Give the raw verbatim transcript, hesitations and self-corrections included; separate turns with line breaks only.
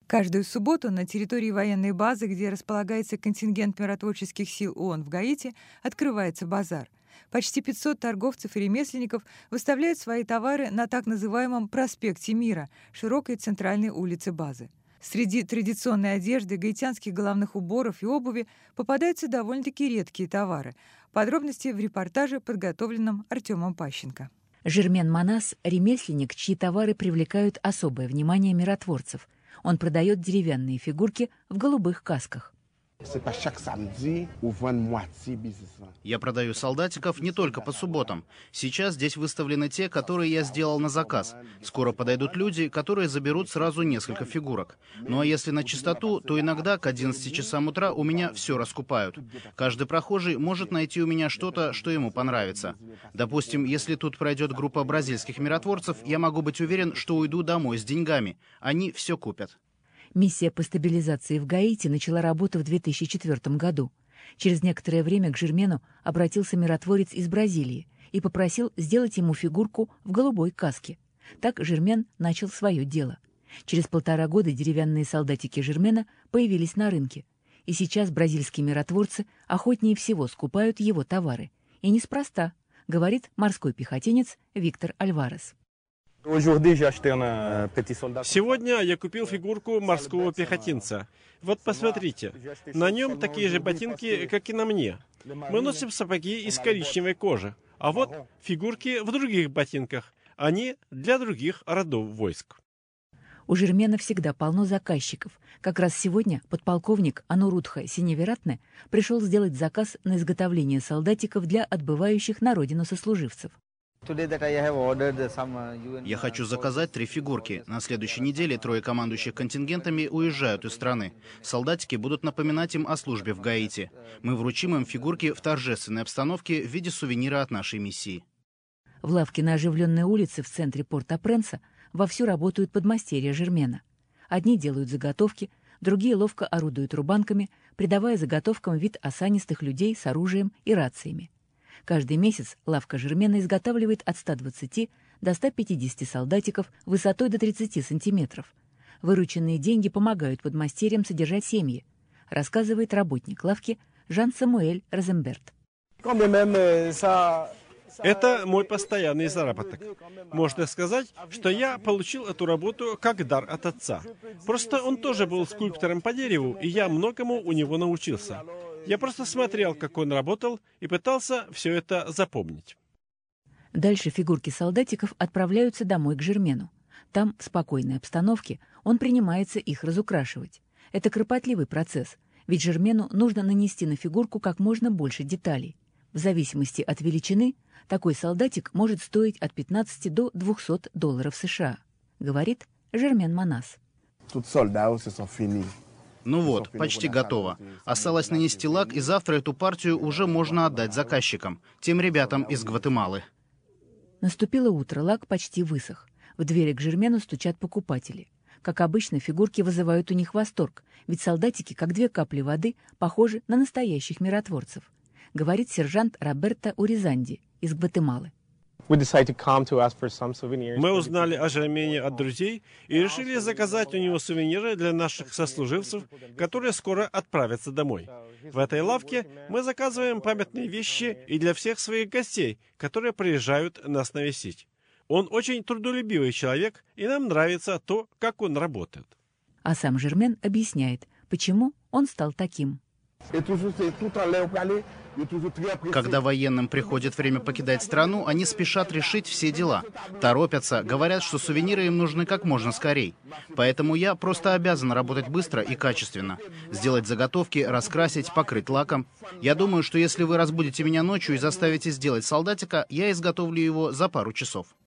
Каждую субботу на территории военной базы, где располагается контингент миротворческих сил ООН в Гаити, открывается базар. Почти пятьсот торговцев и ремесленников выставляют свои товары на так называемом «проспекте Мира», широкой центральной улице базы. Среди традиционной одежды, гаитянских головных уборов и обуви попадаются довольно-таки редкие товары. Подробности в репортаже, подготовленном Артемом Пащенко.
Жермен Манас – ремесленник, чьи товары привлекают особое внимание миротворцев. Он продает деревянные фигурки в голубых касках.
Я продаю солдатиков не только по субботам. Сейчас здесь выставлены те, которые я сделал на заказ. Скоро подойдут люди, которые заберут сразу несколько фигурок. Ну а если на чистоту, то иногда к одиннадцати часам утра у меня все раскупают. Каждый прохожий может найти у меня что-то, что ему понравится. Допустим, если тут пройдет группа бразильских миротворцев, я могу быть уверен, что уйду домой с деньгами. Они все купят.
Миссия по стабилизации в Гаити начала работу в две тысячи четвёртом году. Через некоторое время к Жермену обратился миротворец из Бразилии и попросил сделать ему фигурку в голубой каске. Так Жермен начал свое дело. Через полтора года деревянные солдатики Жермена появились на рынке. И сейчас бразильские миротворцы охотнее всего скупают его товары. И неспроста, говорит морской пехотинец Виктор Альварес.
Сегодня я купил фигурку морского пехотинца. Вот посмотрите, на нем такие же ботинки, как и на мне. Мы носим сапоги из коричневой кожи. А вот фигурки в других ботинках. Они для других родов войск.
У Жермена всегда полно заказчиков. Как раз сегодня подполковник Анурудха Синевератне пришел сделать заказ на изготовление солдатиков для отбывающих на родину сослуживцев.
Я хочу заказать три фигурки. На следующей неделе трое командующих контингентами уезжают из страны. Солдатики будут напоминать им о службе в Гаити. Мы вручим им фигурки в торжественной обстановке в виде сувенира от нашей миссии.
В лавке на оживленной улице в центре Порт-о-Пренса вовсю работают подмастерья Жермена. Одни делают заготовки, другие ловко орудуют рубанками, придавая заготовкам вид осанистых людей с оружием и рациями. Каждый месяц лавка Жермена изготавливает от ста двадцати до ста пятидесяти солдатиков высотой до тридцати сантиметров. Вырученные деньги помогают подмастерьям содержать семьи, рассказывает работник лавки Жан-Самуэль Розенберт.
Это мой постоянный заработок. Можно сказать, что я получил эту работу как дар от отца. Просто он тоже был скульптором по дереву, и я многому у него научился. Я просто смотрел, как он работал, и пытался все это запомнить.
Дальше фигурки солдатиков отправляются домой к Жермену. Там, в спокойной обстановке, он принимается их разукрашивать. Это кропотливый процесс, ведь Жермену нужно нанести на фигурку как можно больше деталей. В зависимости от величины, такой солдатик может стоить от пятнадцати до двухсот долларов США, говорит Жермен Манас.
Ну вот, почти готово. Осталось нанести лак, и завтра эту партию уже можно отдать заказчикам, тем ребятам из Гватемалы.
Наступило утро, лак почти высох. В двери к Жермену стучат покупатели. Как обычно, фигурки вызывают у них восторг, ведь солдатики, как две капли воды, похожи на настоящих миротворцев, говорит сержант Роберто Уризанди из Гватемалы.
Мы узнали о Жермене от друзей и решили заказать у него сувениры для наших сослуживцев, которые скоро отправятся домой. В этой лавке мы заказываем памятные вещи и для всех своих гостей, которые приезжают нас навестить. Он очень трудолюбивый человек, и нам нравится то, как он работает.
А сам Жермен объясняет, почему он стал таким.
Когда военным приходит время покидать страну, они спешат решить все дела. Торопятся, говорят, что сувениры им нужны как можно скорей. Поэтому я просто обязан работать быстро и качественно. Сделать заготовки, раскрасить, покрыть лаком. Я думаю, что если вы разбудите меня ночью и заставите сделать солдатика, я изготовлю его за пару часов.